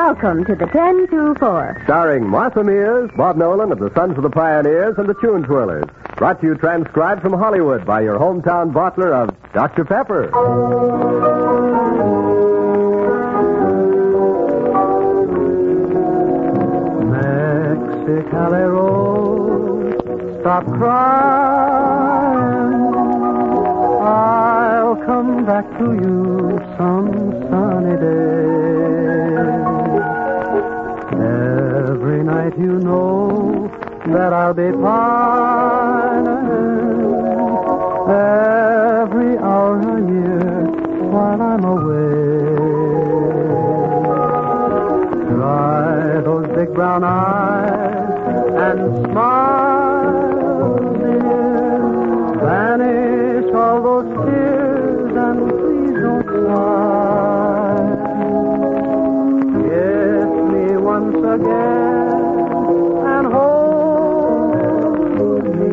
Welcome to the 10-2-4. Starring Martha Mears, Bob Nolan of the Sons of the Pioneers, and the Tune Twirlers. Brought to you transcribed from Hollywood by your hometown bottler of Dr. Pepper. Mexicali stop crying. I'll come back to you some sunny day. Every night you know that I'll be pining. Every hour a year while I'm away. Dry those big brown eyes and smile, dear. Vanish all those tears and please don't cry. Kiss me once again and hold me.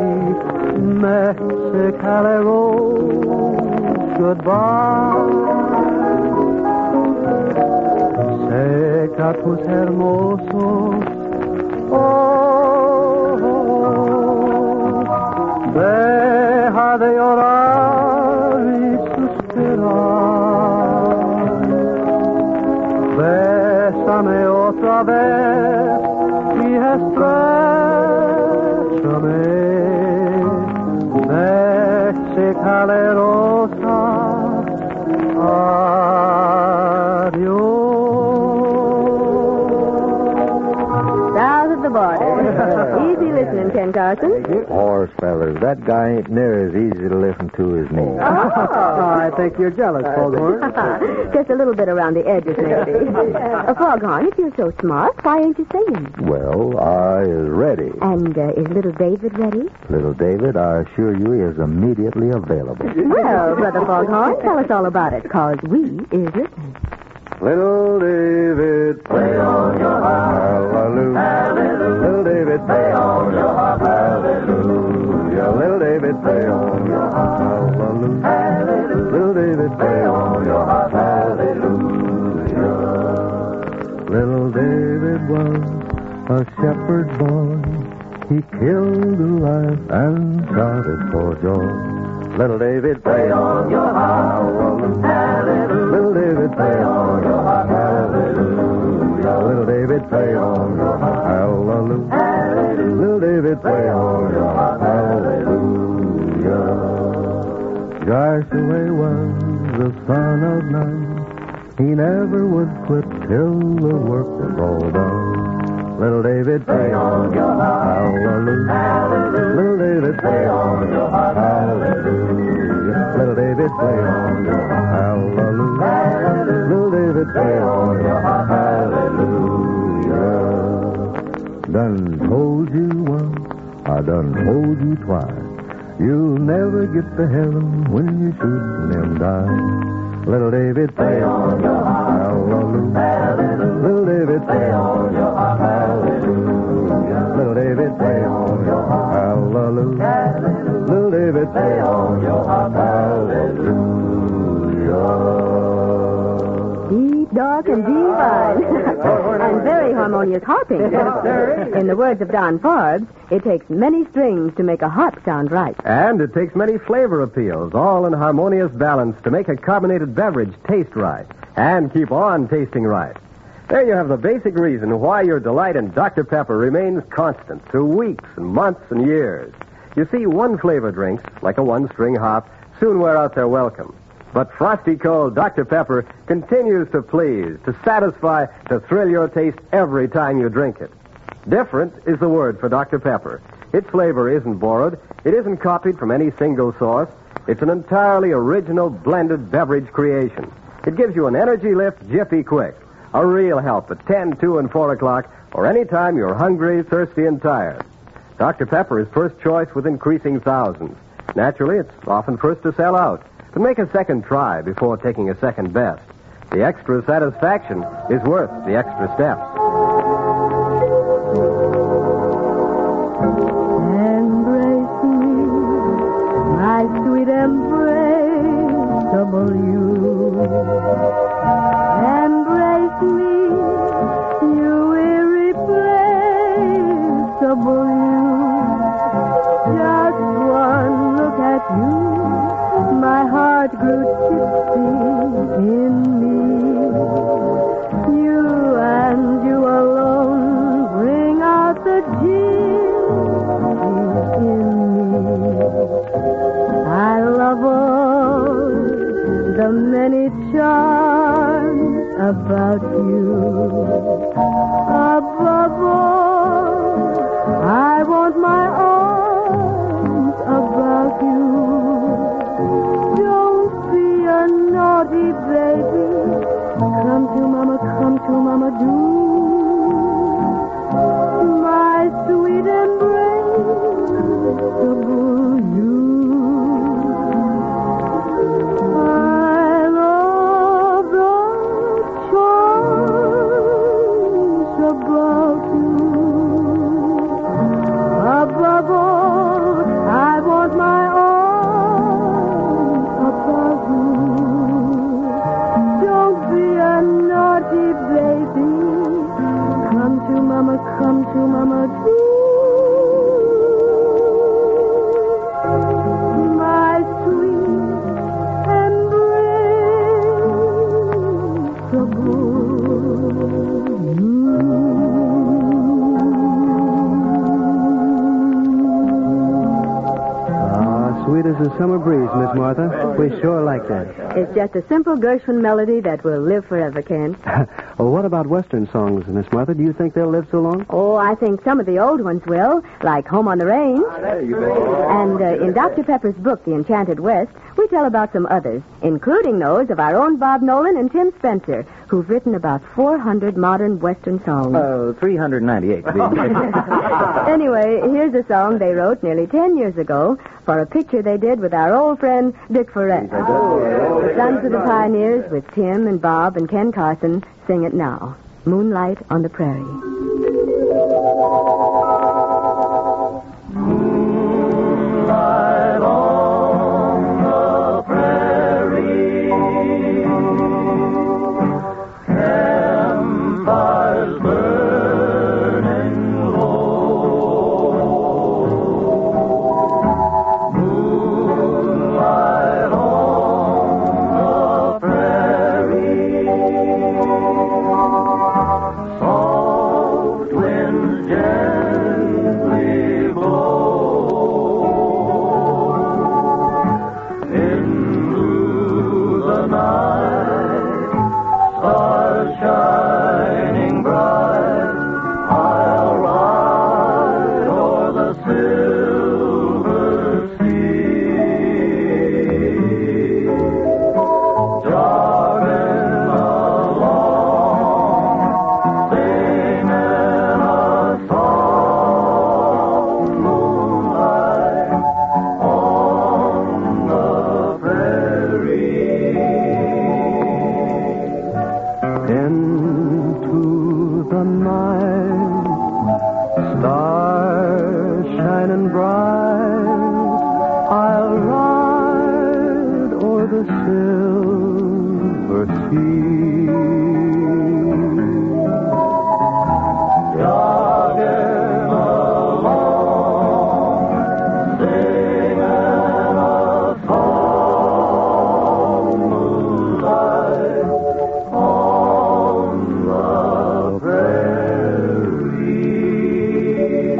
Mexicali Rose, goodbye. Seca tus hermosos deja de llorar y suspirar. Bésame otra vez y estrechame. Mexicali rosa, adiós. South of the border. Easy listening, Ken Carson. Horse, fellas, that guy ain't near as easy to listen to as me. I think you're jealous, Foghorn. Just a little bit around the edges, maybe. Foghorn, if you're so smart, why ain't you singing? Well, I is ready. And is little David ready? Little David, I assure you, he is immediately available. Well, Brother Foghorn, tell us all about it, because we is listening. Little David, play on your harp, hallelujah. Little David, play on your harp, hallelujah. Little David, play on your harp, hallelujah. Little David, play on your harp, hallelujah. Little David was a shepherd boy. He killed a lion and shouted for joy. Little David, play on your harp, hallelujah. Little David, play on your harp, hallelujah. Little David, play on your harp, hallelujah. Little David, play on your harp, hallelujah. Joshua was the son of none. He never would quit till the work was all done. Little David, play on your harp, hallelujah. Little David, play on your harp, hallelujah. Little David, play on your harp, hallelujah. Little David, play on your harp, hallelujah. Done told you once, I done told you twice. You'll never get to heaven when you shoot them die. Little David, play on your harp, hallelujah. Little David, play on your harp, hallelujah. Little David, play on your harp, hallelujah. Little David, play on your harp, hallelujah. Deep, dark, and divine. And very harmonious harping. In the words of Don Forbes, it takes many strings to make a harp sound right. And it takes many flavor appeals, all in harmonious balance to make a carbonated beverage taste right and keep on tasting right. There you have the basic reason why your delight in Dr. Pepper remains constant through weeks and months and years. You see, one flavor drinks, like a one-string hop, soon wear out their welcome. But Frosty Cold Dr. Pepper continues to please, to satisfy, to thrill your taste every time you drink it. Different is the word for Dr. Pepper. Its flavor isn't borrowed. It isn't copied from any single source. It's an entirely original blended beverage creation. It gives you an energy lift jiffy quick, a real help at 10, 2, and 4 o'clock, or any time you're hungry, thirsty, and tired. Dr. Pepper is first choice with increasing thousands. Naturally, it's often first to sell out. But make a second try before taking a second best. The extra satisfaction is worth the extra steps. Embrace me, my sweet embraceable you. Embrace me, Above all, I want my arms about you. Don't be a naughty baby. Come to mama, do. My sweet embraceable you. I love the charms about you. Above all, I want my arms about you. Don't be a naughty baby. Come to mama, do. My sweet embraceable you. Sweet as a summer breeze, Miss Martha. We sure like that. It's just a simple Gershwin melody that will live forever, Ken. Well, what about Western songs, Miss Martha? Do you think they'll live so long? Oh, I think some of the old ones will, like Home on the Range. And in Dr. Pepper's book, The Enchanted West, we tell about some others, including those of our own Bob Nolan and Tim Spencer, who've written about 400 modern Western songs. 398. Anyway, here's a song they wrote nearly 10 years ago for a picture they did with our old friend Dick Ferret. The Sons of the Pioneers with Tim and Bob and Ken Carson sing it now. Moonlight on the Prairie. Moonlight on the prairie, campfires burning low. Moonlight on the prairie, soft winds gently blow into the night, stars shining bright. I'll ride o'er the silver sea, jogging along, singing a song. Moonlight on the prairie. Into the night, stars shining bright. I'll ride o'er the silver sea, Jogging along, singing a song. Moonlight on the prairie.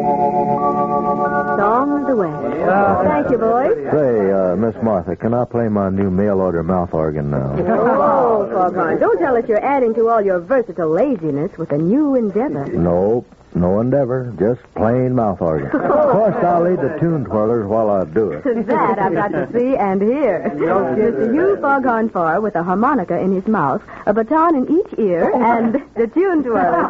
Song of the West. Thank you, boys. Say, Miss Martha, can I play my new mail-order mouth organ now? Oh, Foghorn, don't tell us you're adding to all your versatile laziness with a new endeavor. Nope, no endeavor, just plain mouth organ. Of course, I'll lead the tune twirlers while I do it. That I've got to see and hear. Mr. Hugh Foghorn Farr with a harmonica in his mouth, a baton in each ear, and the tune twirlers.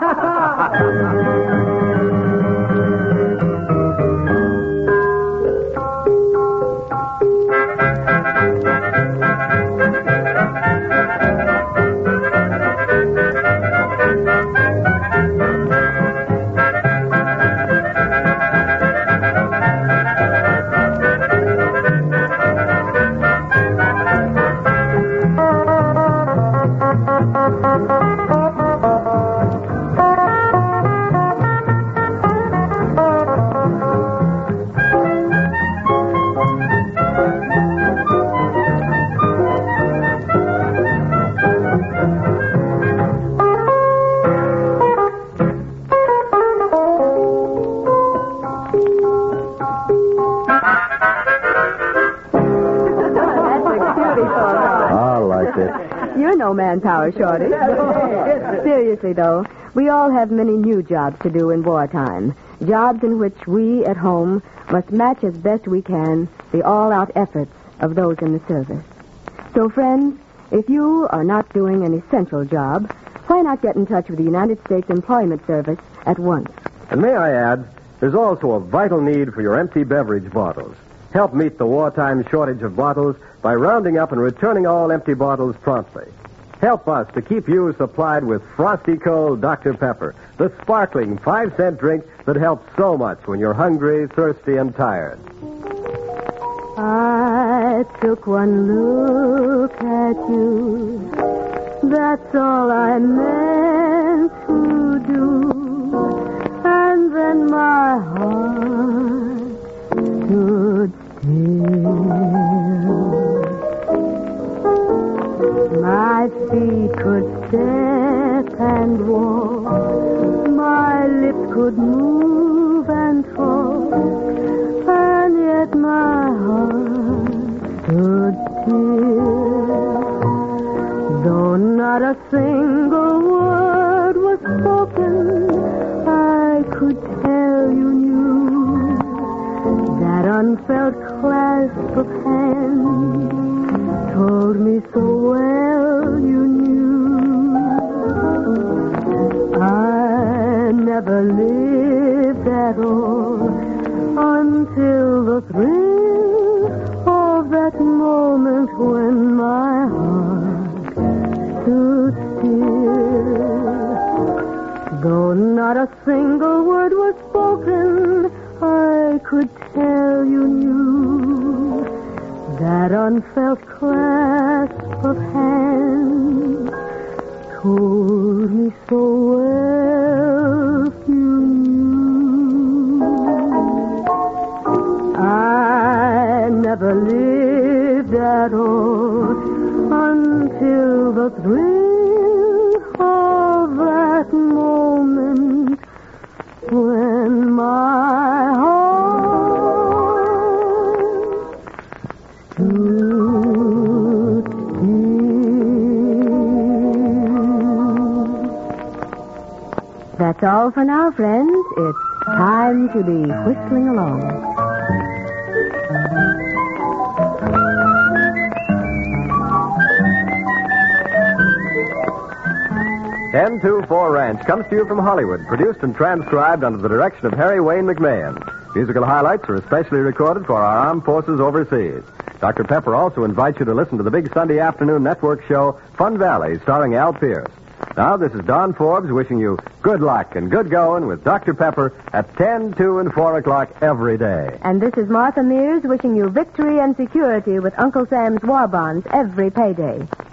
no manpower shortage. Seriously, though, we all have many new jobs to do in wartime. Jobs in which we at home must match as best we can the all-out efforts of those in the service. So, friends, if you are not doing an essential job, why not get in touch with the United States Employment Service at once? And may I add, there's also a vital need for your empty beverage bottles. Help meet the wartime shortage of bottles by rounding up and returning all empty bottles promptly. Help us to keep you supplied with Frosty Cold Dr. Pepper, the sparkling 5-cent drink that helps so much when you're hungry, thirsty, and tired. I took one look at you. That's all I meant to do. And then my heart stood still. My feet could step and walk. My lips could move and talk. And yet my heart stood still. Though not a single word was spoken, I could tell you knew that unfelt clasp of hands told me so well you knew. I never lived at all until the thrill of that moment when my heart stood still. Though not a single word was spoken, I could tell you knew that unfelt clasp of hands told me so well you knew. I never lived at all until the thrill of that moment when my heart stood still. That's all for now, friends. It's time to be whistling along. 1024 Ranch comes to you from Hollywood, produced and transcribed under the direction of Harry Wayne McMahon. Musical highlights are especially recorded for our armed forces overseas. Dr. Pepper also invites you to listen to the big Sunday afternoon network show, Fun Valley, starring Al Pierce. Now, this is Don Forbes wishing you good luck and good going with Dr. Pepper at 10, 2, and 4 o'clock every day. And this is Martha Mears wishing you victory and security with Uncle Sam's War Bonds every payday.